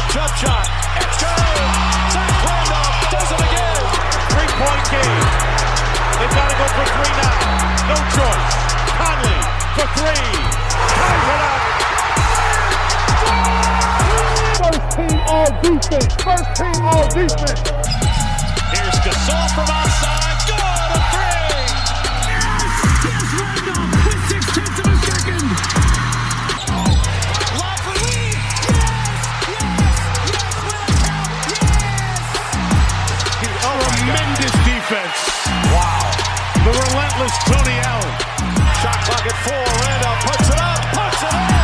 Jump shot. It's good. Zach Randolph does it again. 3-point game. They've got to go for three now. No choice. Conley for three. Ties it up. First team all defense. First team all defense. Here's Gasol from outside. Good, a three. Yes, Randolph with 6/10 of a second. Lob for Lee. Yes, will it count? Yes. Tremendous defense. Wow. The relentless Tony Allen. Shot clock at 4. Randolph puts it up. Puts it in.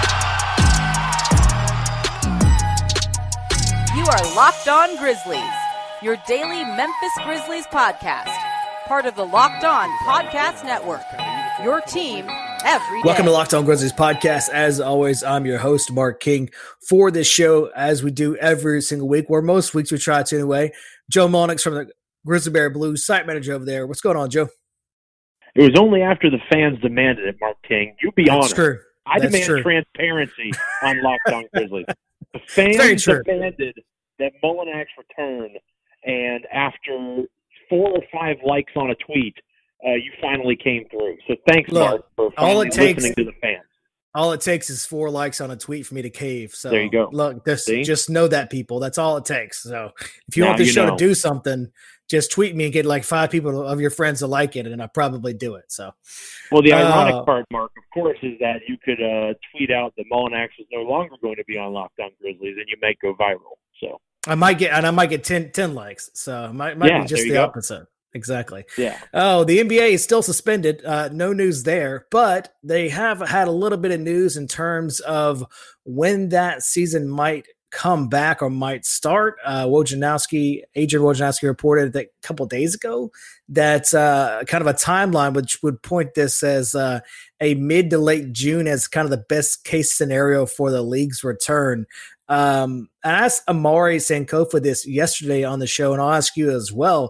You are Locked On Grizzlies, your daily Memphis Grizzlies podcast. Part of the Locked On Podcast Network, your team every day. Welcome to Locked On Grizzlies podcast. As always, I'm your host, Mark King, for this show, as we do every single week, or most weeks we try to anyway. Joe Monix from the Grizzly Bear Blues, site manager over there. What's going on, Joe? It was only after the fans demanded it, Mark King. You be honest. True. I That's demand true. transparency on Locked On Grizzlies. The fans demanded that Mullinax return, and after 4 or 5 likes on a tweet, you finally came through. So thanks, Mark, for finally listening to the fans. All it takes is 4 likes on a tweet for me to cave. So there you go. Look, just know that, people. That's all it takes. So if you want this show to do something, just tweet me and get like 5 people of your friends to like it, and I'll probably do it. So, well, the ironic part, Mark, of course, is that you could tweet out that Mullinax is no longer going to be on Locked On Grizzlies, and you might go viral. So I might get 10 likes. So it might be just the opposite. Exactly. Yeah. Oh, the NBA is still suspended. No news there, but they have had a little bit of news in terms of when that season might come back or might start. Adrian Wojnarowski reported that a couple of days ago that kind of a timeline which would point this as a mid to late June as kind of the best case scenario for the league's return. I asked Amari Sankofa this yesterday on the show, and I'll ask you as well.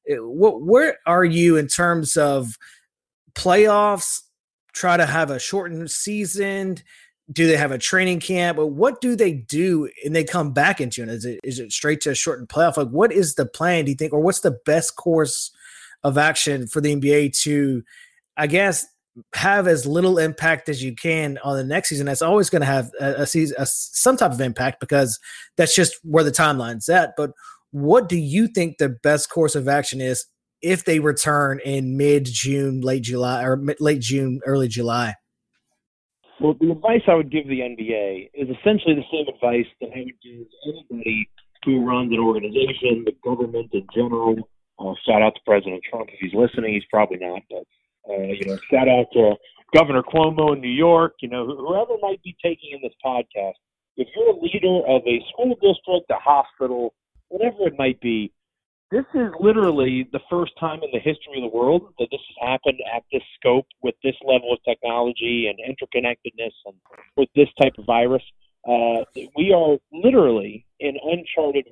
Where are you in terms of playoffs? Try to have a shortened season? Do they have a training camp? But what do they do and they come back in June? Is it straight to a shortened playoff? Like, what is the plan, do you think, or what's the best course of action for the NBA to, I guess, have as little impact as you can on the next season? That's always going to have some type of impact because that's just where the timeline's at. But what do you think the best course of action is if they return in mid-June, late July, or late June, early July? Well, the advice I would give the NBA is essentially the same advice that I would give anybody who runs an organization, the government in general. Shout out to President Trump if he's listening. He's probably not, but shout out to Governor Cuomo in New York. Whoever might be taking in this podcast. If you're a leader of a school district, a hospital, whatever it might be, this is literally the first time in the history of the world that this has happened at this scope with this level of technology and interconnectedness and with this type of virus. We are literally in uncharted,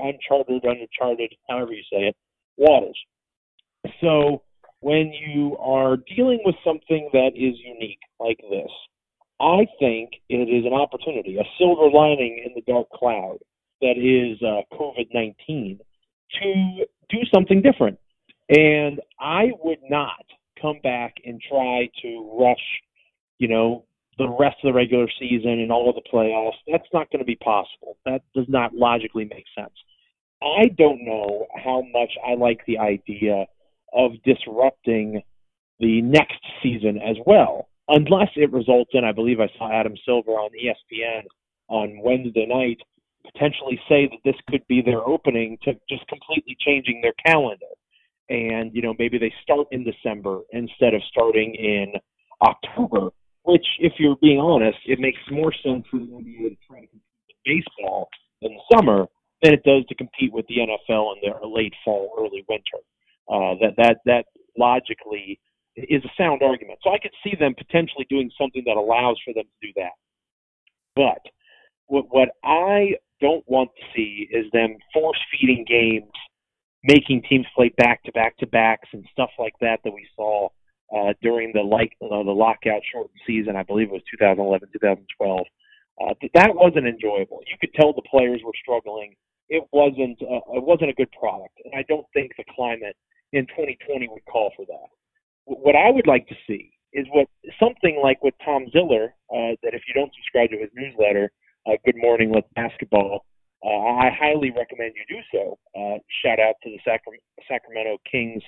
however you say it, waters. So when you are dealing with something that is unique like this, I think it is an opportunity, a silver lining in the dark cloud that is COVID-19, to do something different. And I would not come back and try to rush, the rest of the regular season and all of the playoffs. That's not going to be possible. That does not logically make sense. I don't know how much I like the idea of disrupting the next season as well, unless it results in, I believe I saw Adam Silver on ESPN on Wednesday night potentially say that this could be their opening to just completely changing their calendar. And, maybe they start in December instead of starting in October, which, if you're being honest, it makes more sense for the NBA to try to compete with baseball in the summer than it does to compete with the NFL in their late fall, early winter. That logically is a sound argument. So I could see them potentially doing something that allows for them to do that. But what I don't want to see is them force-feeding games, making teams play back-to-backs and stuff like that we saw during the lockout shortened season. I believe it was 2011, 2012. That wasn't enjoyable. You could tell the players were struggling. It wasn't a good product, and I don't think the climate in 2020 would call for that. What I would like to see is something like what Tom Ziller, that if you don't subscribe to his newsletter, Good Morning Let's Basketball, I highly recommend you do so. Shout out to the Sacramento Kings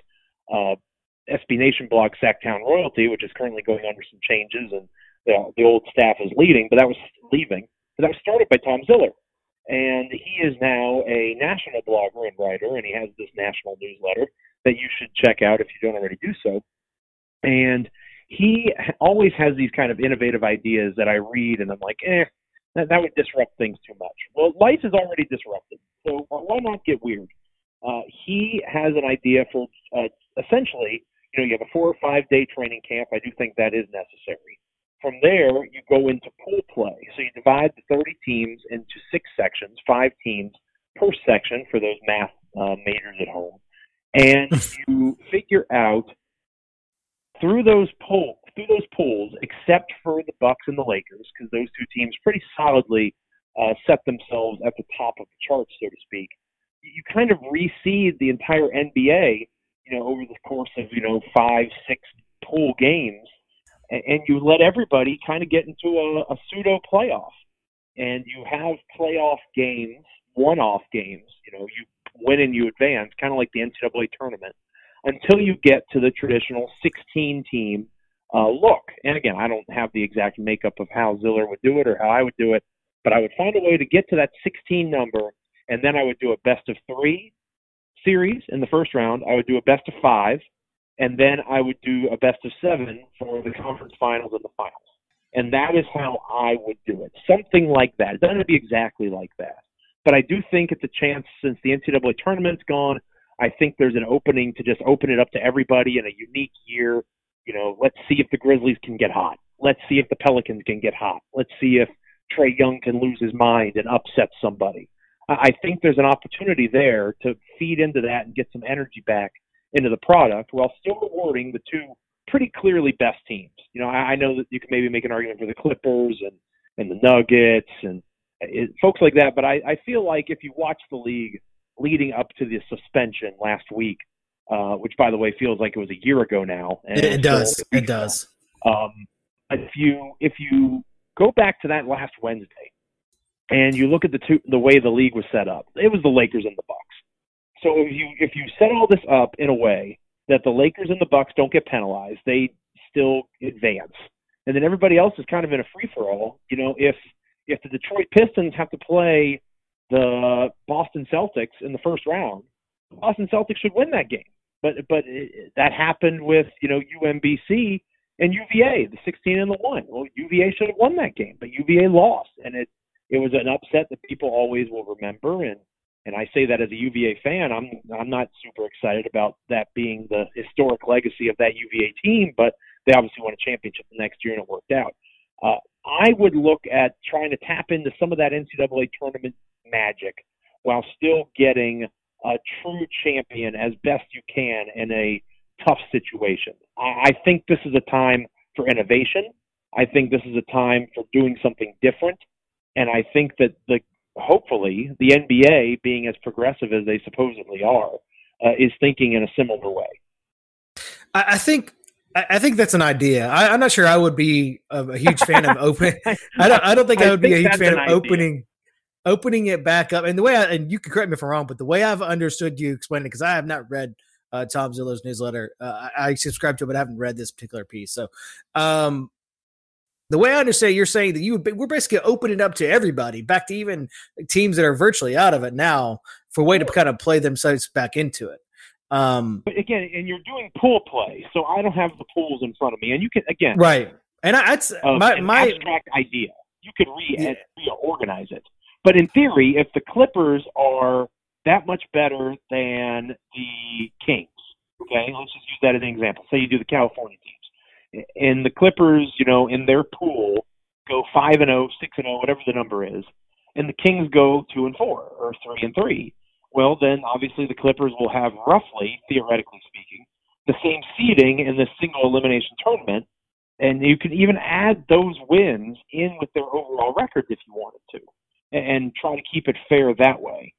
SB Nation blog, Sacktown Royalty, which is currently going under some changes, and the old staff is leaving, but that was started by Tom Ziller. And he is now a national blogger and writer, and he has this national newsletter that you should check out if you don't already do so. And he always has these kind of innovative ideas that I read, and I'm like, that would disrupt things too much. Well, life is already disrupted, so why not get weird? He has an idea for essentially, you have a 4 or 5 day training camp. I do think that is necessary. From there, you go into pool play. So you divide the 30 teams into 6 sections, 5 teams per section for those math majors at home. And you figure out through those pools, except for the Bucks and the Lakers, because those 2 teams pretty solidly set themselves at the top of the charts, so to speak. You kind of reseed the entire NBA, over the course of 5, 6 pool games. And you let everybody kind of get into a pseudo playoff. And you have playoff games, one-off games. You win and you advance, kind of like the NCAA tournament, until you get to the traditional 16-team look. And again, I don't have the exact makeup of how Ziller would do it or how I would do it, but I would find a way to get to that 16 number, and then I would do a best-of-3 series in the first round. I would do a best-of-5. And then I would do a best-of-7 for the conference finals and the finals. And that is how I would do it. Something like that. It doesn't have to be exactly like that. But I do think it's a chance, since the NCAA tournament's gone, I think there's an opening to just open it up to everybody in a unique year. Let's see if the Grizzlies can get hot. Let's see if the Pelicans can get hot. Let's see if Trae Young can lose his mind and upset somebody. I think there's an opportunity there to feed into that and get some energy back into the product while still rewarding the 2 pretty clearly best teams. I know that you can maybe make an argument for the Clippers and the Nuggets and folks like that, but I feel like if you watch the league leading up to the suspension last week, which, by the way, feels like it was a year ago now. And it does. It does. If you go back to that last Wednesday and you look at the way the league was set up, it was the Lakers and the Bucks. So if you set all this up in a way that the Lakers and the Bucks don't get penalized, they still advance, and then everybody else is kind of in a free for all. If the Detroit Pistons have to play the Boston Celtics in the first round, Boston Celtics should win that game. But that happened with UMBC and UVA, the 16 and the 1. Well, UVA should have won that game, but UVA lost, and it was an upset that people always will remember. And I say that as a UVA fan. I'm not super excited about that being the historic legacy of that UVA team, but they obviously won a championship the next year and it worked out. I would look at trying to tap into some of that NCAA tournament magic while still getting a true champion as best you can in a tough situation. I think this is a time for innovation. I think this is a time for doing something different. And I think that hopefully the NBA, being as progressive as they supposedly are, is thinking in a similar way. I think that's an idea. I'm not sure I would be a huge fan of open. I don't think I would be a huge fan of opening it back up. And the way and you can correct me if I'm wrong, but the way I've understood you explain it, because I have not read Tom Ziller's newsletter. I subscribe to it, but I haven't read this particular piece. So the way I understand, you're saying that we're basically opening it up to everybody, back to even teams that are virtually out of it now, for a way to kind of play themselves back into it. But again, and you're doing pool play, so I don't have the pools in front of me, and you can right. And my abstract idea, you could reorganize it. But in theory, if the Clippers are that much better than the Kings, okay, let's just use that as an example. Say you do the California teams, and the Clippers, in their pool go 5-0, 6-0, whatever the number is, and the Kings go 2-4 or 3-3. Well, then obviously the Clippers will have roughly, theoretically speaking, the same seeding in the single elimination tournament And you can even add those wins in with their overall record if you wanted to, and try to keep it fair that way.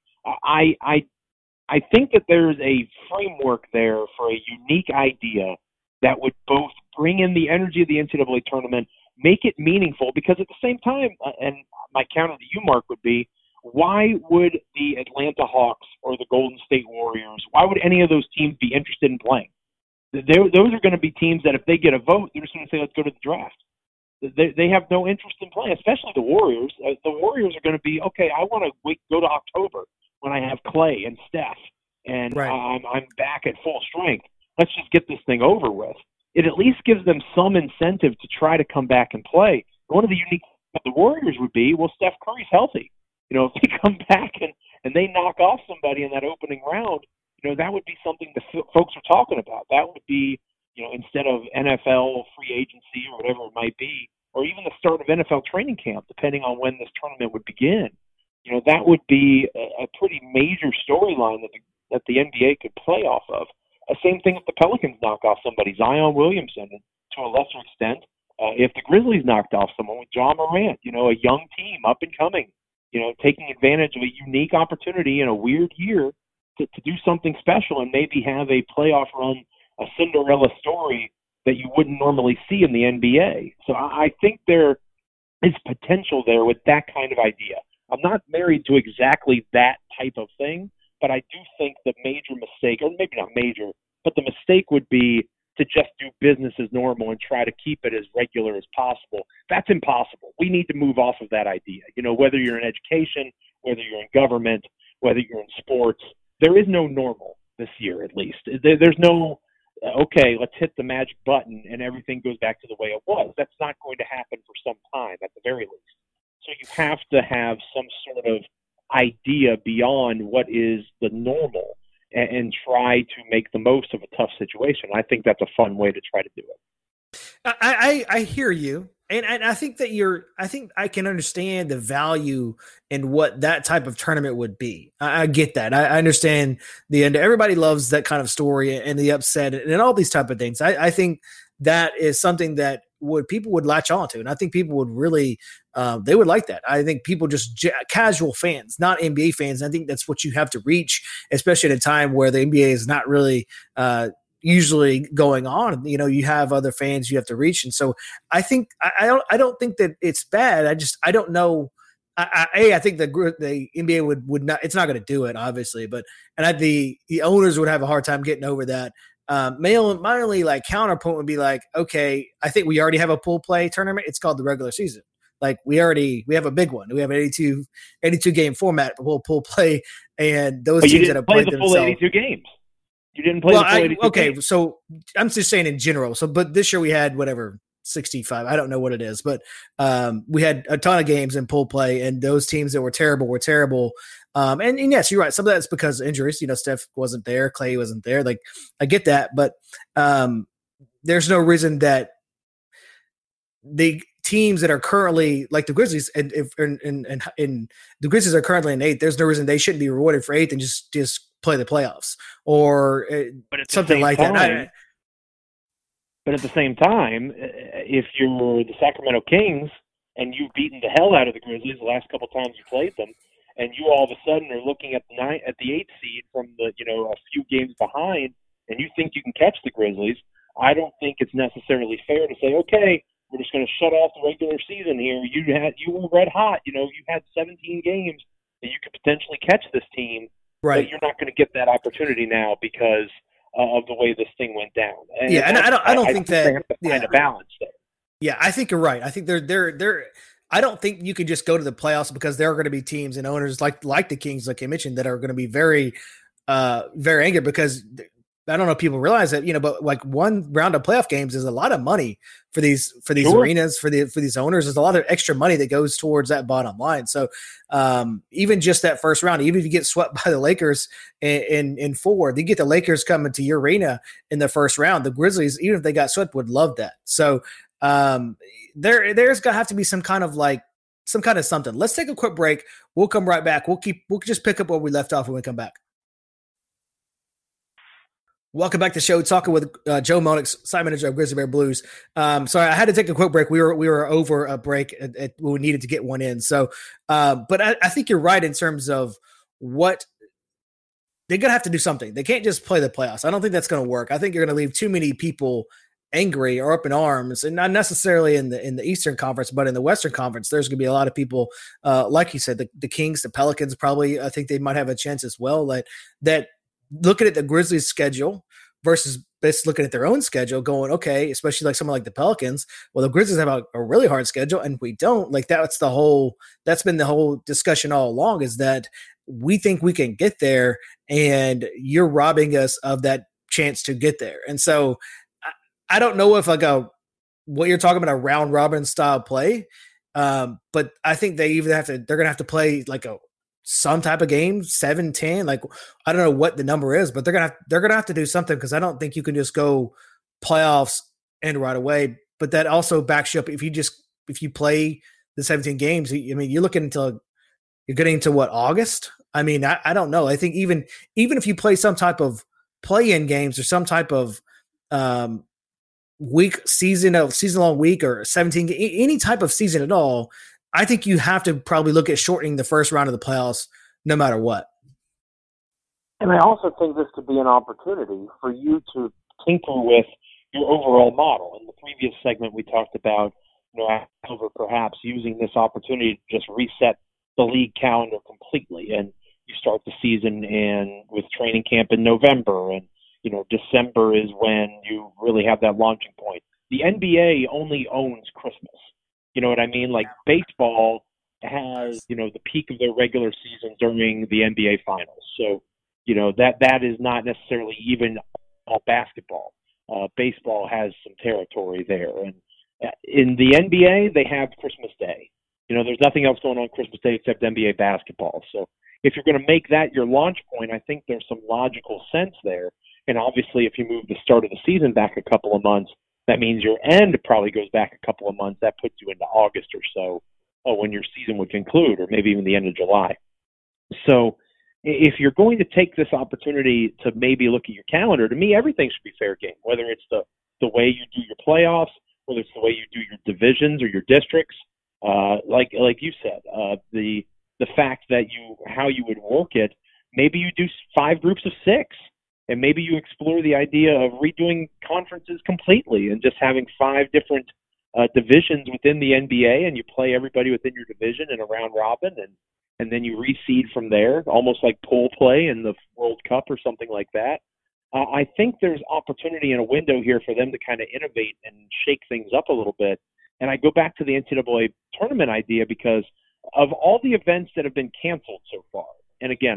I think that there's a framework there for a unique idea that would both bring in the energy of the NCAA tournament, make it meaningful, because at the same time, and my counter to you, Mark, would be, why would the Atlanta Hawks or the Golden State Warriors, why would any of those teams be interested in playing? Those are going to be teams that if they get a vote, they're just going to say, let's go to the draft. They have no interest in playing, especially the Warriors. The Warriors are going to be, okay, I want to go to October when I have Clay and Steph, and right. I'm back at full strength. Let's just get this thing over with. It at least gives them some incentive to try to come back and play. One of the unique things about the Warriors would be, well, Steph Curry's healthy. If they come back and they knock off somebody in that opening round, that would be something the folks are talking about. That would be, instead of NFL free agency or whatever it might be, or even the start of NFL training camp, depending on when this tournament would begin, that would be a pretty major storyline that the NBA could play off of. Same thing if the Pelicans knock off somebody, Zion Williamson, and to a lesser extent, if the Grizzlies knocked off someone with John Morant, a young team up and coming, taking advantage of a unique opportunity in a weird year to do something special and maybe have a playoff run, a Cinderella story that you wouldn't normally see in the NBA. So I think there is potential there with that kind of idea. I'm not married to exactly that type of thing, but I do think the major mistake, or maybe not major, but the mistake would be to just do business as normal and try to keep it as regular as possible. That's impossible. We need to move off of that idea. Whether you're in education, whether you're in government, whether you're in sports, there is no normal this year, at least. There's no, okay, let's hit the magic button and everything goes back to the way it was. That's not going to happen for some time, at the very least. So you have to have some sort of idea beyond what is the normal and try to make the most of a tough situation. I think that's a fun way to try to do it. I hear you. And I think that I think I can understand the value in what that type of tournament would be. I get that. I understand the end. Everybody loves that kind of story and the upset and all these type of things. I think that is something that people would latch on to. And I think people would really, they would like that. I think people casual fans, not NBA fans. I think that's what you have to reach, especially at a time where the NBA is not really, usually going on. You have other fans you have to reach. And so I think, I don't think that it's bad. I don't know. I think the NBA would not, it's not going to do it, obviously, but, the owners would have a hard time getting over that. My only counterpoint would be okay, I think we already have a pool play tournament. It's called the regular season. We have a big one. We have an 82 game format, but we'll pool play, and those teams that have played the full 82 games. You didn't play the full 82 okay, games. So I'm just saying in general. So, but this year we had 65. I don't know what it is, but we had a ton of games in pool play, and those teams that were terrible. And yes, you're right. Some of that's because of injuries. Steph wasn't there, Clay wasn't there. I get that, but there's no reason that the teams that are currently the Grizzlies and the Grizzlies are currently in 8th. There's no reason they shouldn't be rewarded for 8th and just play the playoffs or something like that. But at the same time, if you're the Sacramento Kings and you've beaten the hell out of the Grizzlies the last couple times you played them, and you all of a sudden are looking at the 8th seed from the a few games behind, and you think you can catch the Grizzlies, I don't think it's necessarily fair to say, okay, we're just going to shut off the regular season here. You were red hot. You had 17 games that you could potentially catch this team, right? But you're not going to get that opportunity now because of the way this thing went down. And yeah, and I don't think that they have to find a balance there. Yeah, I think you're right. I think they're. I don't think you can just go to the playoffs because there are going to be teams and owners like the Kings, like I mentioned, that are going to be very, very angry because I don't know if people realize that, but one round of playoff games is a lot of money for these sure. arenas, for these owners. There's a lot of extra money that goes towards that bottom line. So even just that first round, even if you get swept by the Lakers in 4, you get the Lakers coming to your arena in the first round. The Grizzlies, even if they got swept, would love that. So there's gonna have to be some kind of something. Let's take a quick break. We'll come right back. We'll just pick up where we left off when we come back. Welcome back to the show. Talking with Joe Monix, site manager of Grizzly Bear Blues. Sorry, I had to take a quick break. We were over a break. We needed to get one in. So, but I think you're right in terms of what they're gonna have to do something. They can't just play the playoffs. I don't think that's going to work. I think you're going to leave too many people angry or up in arms, and not necessarily in the Eastern Conference, but in the Western Conference. There's going to be a lot of people, like you said, the Kings, the Pelicans, probably. I think they might have a chance as well. That looking at the Grizzlies' schedule versus just looking at their own schedule, going, okay, especially like someone like the Pelicans. Well, the Grizzlies have a really hard schedule, and we don't. Like that's been the whole discussion all along, is that we think we can get there, and you're robbing us of that chance to get there. And so I don't know if what you're talking about, a round robin style play. But I think they're going to have to play like some type of game, 7-10. Like, I don't know what the number is, but they're going to have to do something, because I don't think you can just go playoffs and right away. But that also backs you up. If you play the 17 games, I mean, you're getting into what, August? I mean, I don't know. I think even if you play some type of play-in games or some type of season-long week or 17, any type of season at all, I think you have to probably look at shortening the first round of the playoffs no matter what. And I also think this could be an opportunity for you to tinker with your overall model. In the previous segment, we talked about, over perhaps using this opportunity to just reset the league calendar completely, and you start the season with training camp in November, and December is when you really have that launching point. The NBA only owns Christmas. You know what I mean? Like, baseball has, the peak of their regular season during the NBA finals. So, that is not necessarily even all basketball. Baseball has some territory there. And in the NBA, they have Christmas Day. There's nothing else going on Christmas Day except NBA basketball. So if you're going to make that your launch point, I think there's some logical sense there. And obviously, if you move the start of the season back a couple of months, that means your end probably goes back a couple of months. That puts you into August or so, when your season would conclude, or maybe even the end of July. So if you're going to take this opportunity to maybe look at your calendar, to me, everything should be fair game, whether it's the way you do your playoffs, whether it's the way you do your divisions or your districts. Like you said, the fact that how you would work it, maybe you do 5 groups of 6. And maybe you explore the idea of redoing conferences completely and just having 5 different divisions within the NBA, and you play everybody within your division in a round robin, and then you reseed from there, almost like pool play in the World Cup or something like that. I think there's opportunity in a window here for them to kind of innovate and shake things up a little bit. And I go back to the NCAA tournament idea because of all the events that have been canceled so far. And again,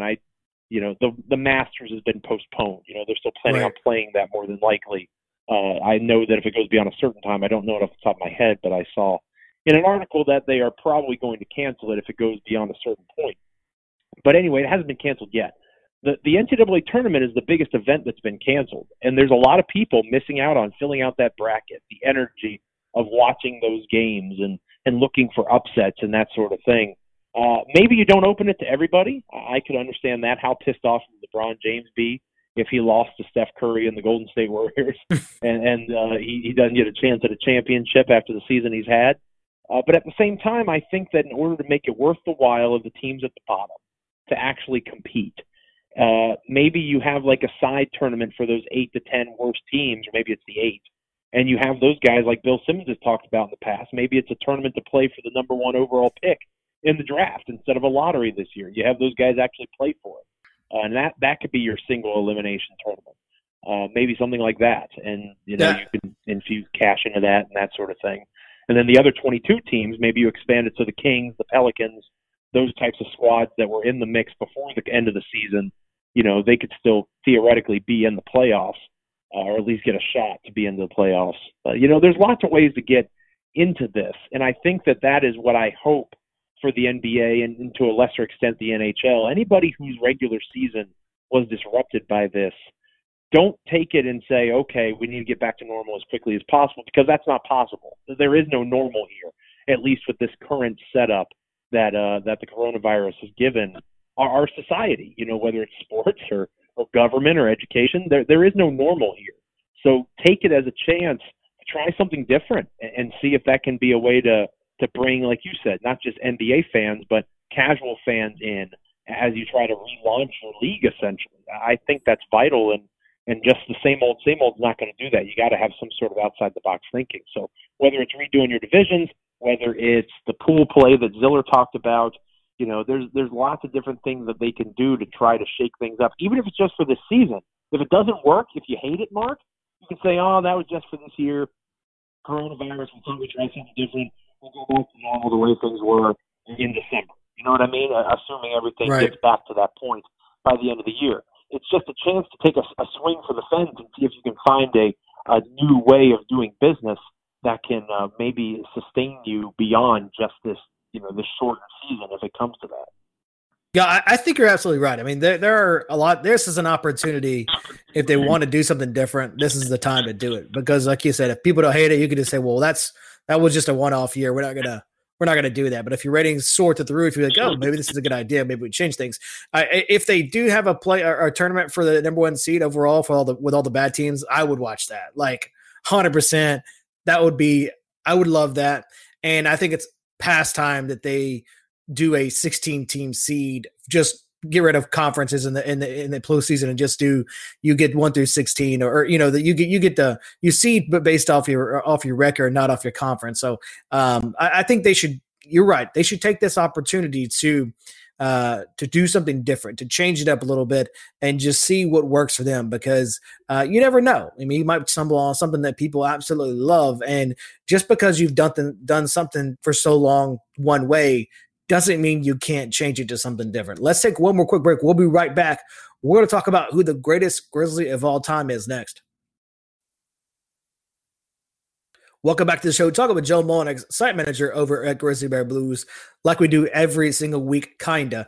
the Masters has been postponed. They're still planning on playing that more than likely. I know that if it goes beyond a certain time, I don't know it off the top of my head, but I saw in an article that they are probably going to cancel it if it goes beyond a certain point. But anyway, it hasn't been canceled yet. The NCAA tournament is the biggest event that's been canceled, and there's a lot of people missing out on filling out that bracket, the energy of watching those games and looking for upsets and that sort of thing. Maybe you don't open it to everybody. I could understand that. How pissed off would LeBron James be if he lost to Steph Curry and the Golden State Warriors and he doesn't get a chance at a championship after the season he's had. But at the same time, I think that in order to make it worth the while of the teams at the bottom to actually compete, maybe you have like a side tournament for those 8 to 10 worst teams, or maybe it's the 8. And you have those guys like Bill Simmons has talked about in the past. Maybe it's a tournament to play for the number 1 overall pick in the draft instead of a lottery this year. You have those guys actually play for it. And that could be your single elimination tournament. Maybe something like that. And, you can infuse cash into that and that sort of thing. And then the other 22 teams, maybe you expand it to the Kings, the Pelicans, those types of squads that were in the mix before the end of the season. They could still theoretically be in the playoffs, or at least get a shot to be in the playoffs. There's lots of ways to get into this. And I think that is what I hope for the NBA and to a lesser extent the NHL. Anybody whose regular season was disrupted by this, don't take it and say, okay, we need to get back to normal as quickly as possible, because that's not possible. There is no normal here, at least with this current setup that the coronavirus has given our society, whether it's sports or or government or education. There is no normal here. So take it as a chance to try something different and see if that can be a way to bring, like you said, not just NBA fans, but casual fans in as you try to relaunch your league, essentially. I think that's vital, and just the same old is not going to do that. You got to have some sort of outside-the-box thinking. So whether it's redoing your divisions, whether it's the pool play that Ziller talked about, there's lots of different things that they can do to try to shake things up, even if it's just for this season. If it doesn't work, if you hate it, Mark, you can say, oh, that was just for this year. Coronavirus, we thought we'd try something different. We'll go back to normal the way things were in December. You know what I mean? Assuming everything gets back to that point by the end of the year. It's just a chance to take a swing for the fence and see if you can find a new way of doing business that can maybe sustain you beyond just this shortened season if it comes to that. Yeah, I think you're absolutely right. I mean, there are a lot. This is an opportunity. If they want to do something different, this is the time to do it. Because, like you said, if people don't hate it, you can just say, "Well, that was just a one-off year. We're not gonna do that." But if your ratings soar to the roof, you're like, "Oh, maybe this is a good idea. Maybe we change things." If they do have a tournament for the number one seed overall with all the bad teams, I would watch that. Like 100%. That would be. I would love that, and I think it's past time that they do a 16-team seed. Just get rid of conferences in the postseason and just you get 1 through 16, or that you seed, but based off your record, not off your conference. So I think they should. You're right. They should take this opportunity to do something different, to change it up a little bit, and just see what works for them. Because you never know. I mean, you might stumble on something that people absolutely love, and just because you've done something for so long one way doesn't mean you can't change it to something different. Let's take one more quick break. We'll be right back. We're going to talk about who the greatest Grizzly of all time is next. Welcome back to the show. Talking with Joe Mullinax, site manager over at Grizzly Bear Blues, like we do every single week, kinda.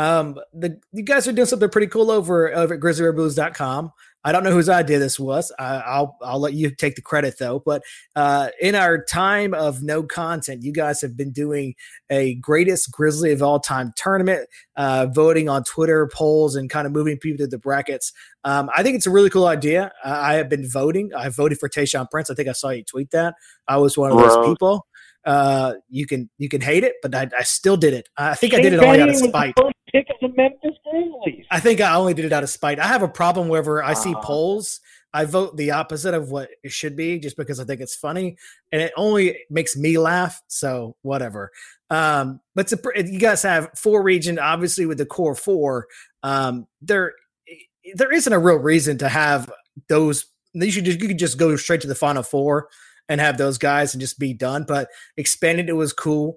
You guys are doing something pretty cool over at grizzlybearblues.com. I don't know whose idea this was. I'll let you take the credit though. But in our time of no content, you guys have been doing a greatest Grizzly of all time tournament, voting on Twitter polls and kind of moving people to the brackets. I think it's a really cool idea. I have been voting. I voted for Tayshaun Prince. I think I saw you tweet that. I was one of those people. You can hate it, but I still did it. I think I did it only out of spite. Pick of the Memphis Grizzlies. I think I only did it out of spite. I have a problem wherever I see polls, I vote the opposite of what it should be, just because I think it's funny, and it only makes me laugh. So whatever. But you guys have 4 region, obviously with the core 4. There isn't a real reason to have those. You could just go straight to the Final 4 and have those guys and just be done. But expanded, it was cool.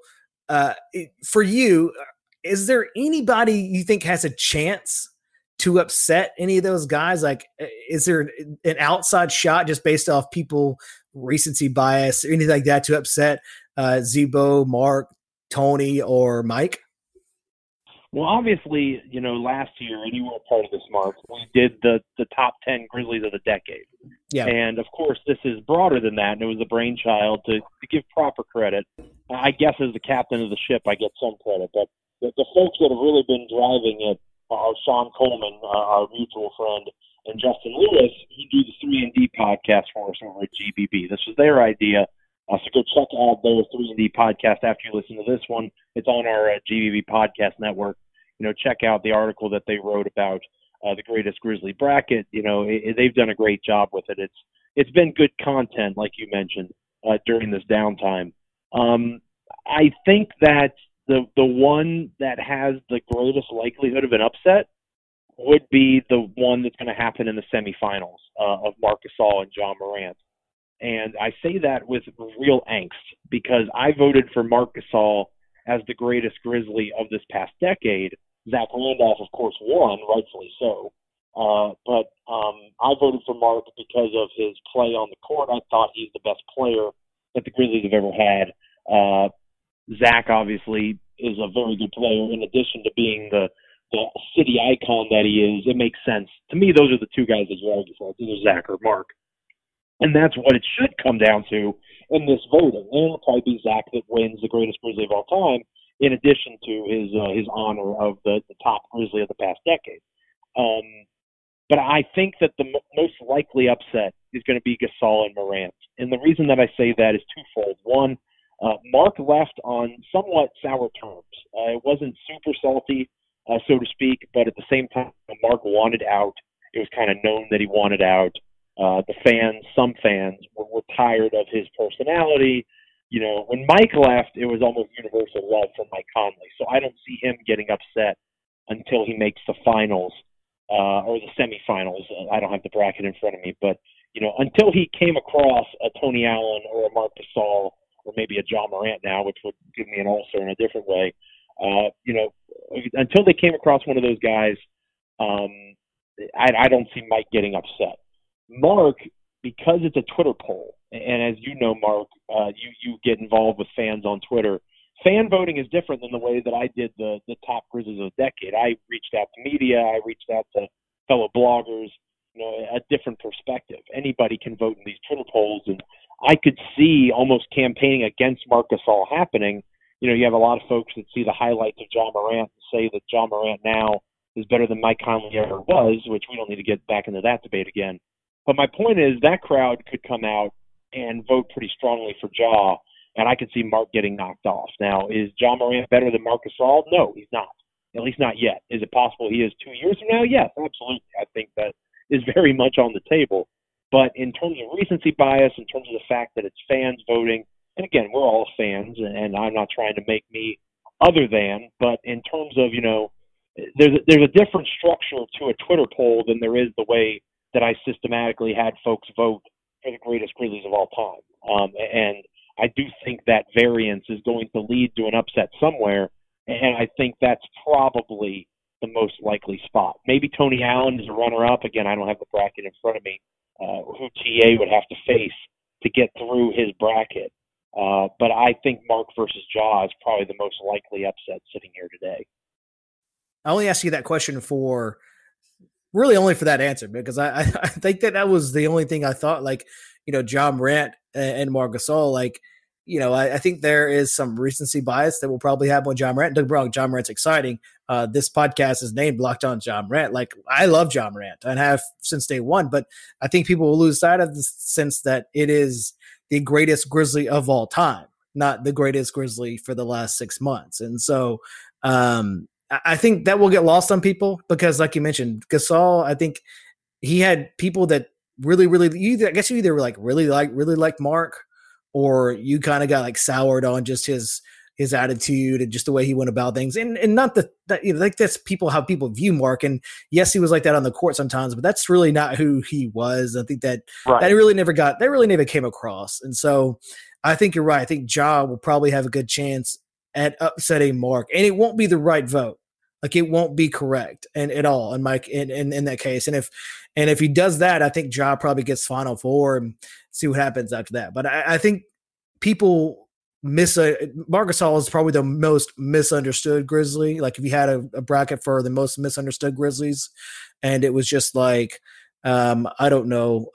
For you, is there anybody you think has a chance to upset any of those guys? Like, is there an outside shot just based off people recency bias or anything like that to upset Zebo, Mark, Tony, or Mike? Well, obviously, last year, and you were a part of this, Mark, we did the top 10 Grizzlies of the decade. Yeah. And, of course, this is broader than that, and it was a brainchild to give proper credit. I guess as the captain of the ship, I get some credit. But the folks that have really been driving it are Sean Coleman, our mutual friend, and Justin Lewis, who do the 3&D podcast for us over at GBB. This was their idea. So go check out their 3&D podcast after you listen to this one. It's on our GBB podcast network. Check out the article that they wrote about the greatest Grizzly bracket. They've done a great job with it. It's been good content, like you mentioned, during this downtime. I think that the one that has the greatest likelihood of an upset would be the one that's going to happen in the semifinals of Marc Gasol and John Morant. And I say that with real angst because I voted for Marc Gasol as the greatest Grizzly of this past decade. Zach Randolph, of course, won, rightfully so. But I voted for Marc because of his play on the court. I thought he's the best player that the Grizzlies have ever had. Zach, obviously, is a very good player. In addition to being the city icon that he is, it makes sense. To me, those are the 2 guys that you argue for. It's either Zach or Marc. And that's what it should come down to in this voting. And it'll probably be Zach that wins the greatest Grizzly of all time, in addition to his honor of the top Grizzly of the past decade. But I think that the most likely upset is going to be Gasol and Morant. And the reason that I say that is twofold. One, Mark left on somewhat sour terms. It wasn't super salty, so to speak, but at the same time, Mark wanted out. It was kind of known that he wanted out. Some fans were tired of his personality. You know, when Mike left, it was almost universal love for Mike Conley. So I don't see him getting upset until he makes the finals or the semifinals. I don't have the bracket in front of me, but, you know, until he came across a Tony Allen or a Marc Gasol or maybe a John Morant now, which would give me an ulcer in a different way, you know, until they came across one of those guys, I don't see Mike getting upset. Mark, because it's a Twitter poll, and as you know, Mark, you get involved with fans on Twitter. Fan voting is different than the way that I did the top Grizzlies of the decade. I reached out to media. I reached out to fellow bloggers, you know, a different perspective. Anybody can vote in these Twitter polls, and I could see almost campaigning against Marc Gasol happening. You know, you have a lot of folks that see the highlights of John Morant and say that John Morant now is better than Mike Conley ever was, which we don't need to get back into that debate again. But my point is that crowd could come out and vote pretty strongly for Ja, and I could see Mark getting knocked off. Now, is John Morant better than Marc Gasol? No, he's not. At least not yet. Is it possible he is 2 years from now? Yes, absolutely. I think that is very much on the table. But in terms of recency bias, in terms of the fact that it's fans voting, and again, we're all fans, and I'm not trying to make me other than, but in terms of, you know, there's a different structure to a Twitter poll than there is the way that I systematically had folks vote for the greatest Grizzlies of all time. And I do think that variance is going to lead to an upset somewhere, and I think that's probably the most likely spot. Maybe Tony Allen is a runner-up. Again, I don't have the bracket in front of me, who TA would have to face to get through his bracket. But I think Mark versus Ja is probably the most likely upset sitting here today. I only asked you that question for really only for that answer, because I think that was the only thing I thought, like, you know, John Morant and Marc Gasol, like, you know, I think there is some recency bias that will probably happen with John Morant. Don't get me wrong, John Morant's exciting. This podcast is named Locked On John Morant. Like, I love John Morant and have since day one, but I think people will lose sight of the sense that it is the greatest Grizzly of all time, not the greatest Grizzly for the last 6 months. And so I think that will get lost on people because, like you mentioned, Gasol, I think he had people that really, I guess you either were like really like Mark, or you kind of got like soured on just his attitude and just the way he went about things. And not that, you know, like that's how people view Mark. And yes, he was like that on the court sometimes, but that's really not who he was. I think that really never came across. And so I think you're right. I think Ja will probably have a good chance at upsetting Mark, and it won't be the right vote. Like, it won't be correct and at all in Mike in that case. And if he does that, I think Ja probably gets Final Four and see what happens after that. But I think people Marc Gasol is probably the most misunderstood Grizzly. Like, if you had a bracket for the most misunderstood Grizzlies, and it was just like, I don't know.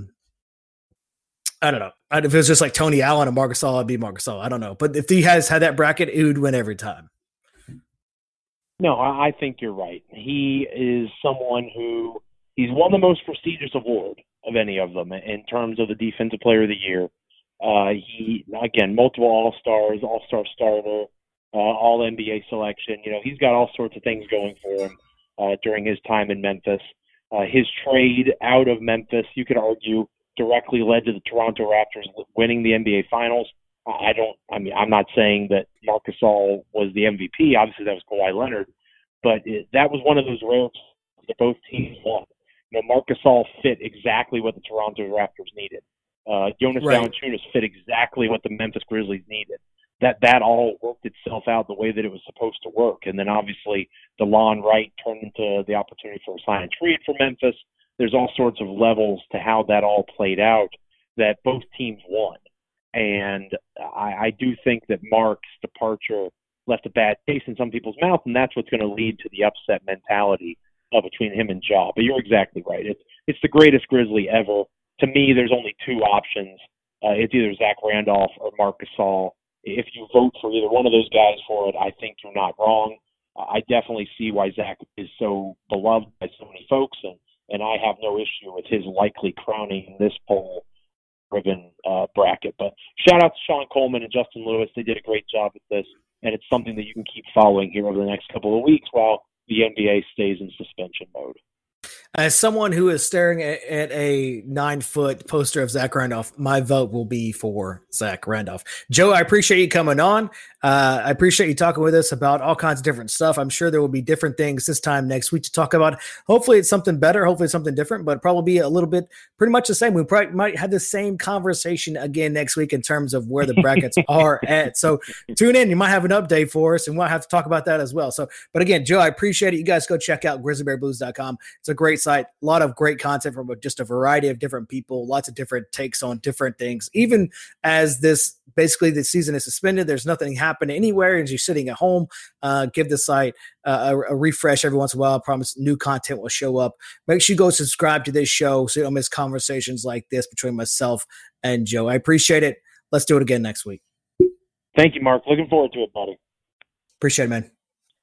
If it was just like Tony Allen and Marc Gasol, I'd be Marc Gasol. I don't know. But if he has had that bracket, it would win every time. No, I think you're right. He is someone who he's won the most prestigious award of any of them in terms of the Defensive Player of the Year. He, again, multiple All-Stars, All-Star starter, All-NBA selection. You know, he's got all sorts of things going for him during his time in Memphis. His trade out of Memphis, you could argue, directly led to the Toronto Raptors winning the NBA Finals. I'm not saying that Marc Gasol was the MVP. Obviously, that was Kawhi Leonard, but that was one of those rare that both teams won. You know, Marc Gasol fit exactly what the Toronto Raptors needed. Jonas Valanciunas fit exactly what the Memphis Grizzlies needed. That all worked itself out the way that it was supposed to work. And then obviously DeLon Wright turned into the opportunity for a sign and trade for Memphis. There's all sorts of levels to how that all played out that both teams won. And I do think that Mark's departure left a bad taste in some people's mouth, and that's what's going to lead to the upset mentality between him and Ja. But you're exactly right. It's the greatest Grizzly ever. To me, there's only two options. It's either Zach Randolph or Marc Gasol. If you vote for either one of those guys for it, I think you're not wrong. I definitely see why Zach is so beloved by so many folks, and I have no issue with his likely crowning this poll-driven bracket. But shout out to Sean Coleman and Justin Lewis. They did a great job with this, and it's something that you can keep following here over the next couple of weeks while the NBA stays in suspension mode. As someone who is staring at a 9-foot poster of Zach Randolph, my vote will be for Zach Randolph. Joe, I appreciate you coming on. I appreciate you talking with us about all kinds of different stuff. I'm sure there will be different things this time next week to talk about. Hopefully it's something better. Hopefully it's something different, but probably be a little bit pretty much the same. We probably might have the same conversation again next week in terms of where the brackets are at. So tune in. You might have an update for us, and we'll have to talk about that as well. So, but again, Joe, I appreciate it. You guys go check out grizzlybearblues.com. It's a great site. A lot of great content from just a variety of different people, lots of different takes on different things. Even as this basically the season is suspended, there's nothing happening anywhere, and you're sitting at home. Give the site a refresh every once in a while. I promise new content will show up. Make sure you go subscribe to this show so you don't miss conversations like this between myself and Joe. I appreciate it. Let's do it again next week. Thank you, Mark. Looking forward to it, buddy. Appreciate it, man.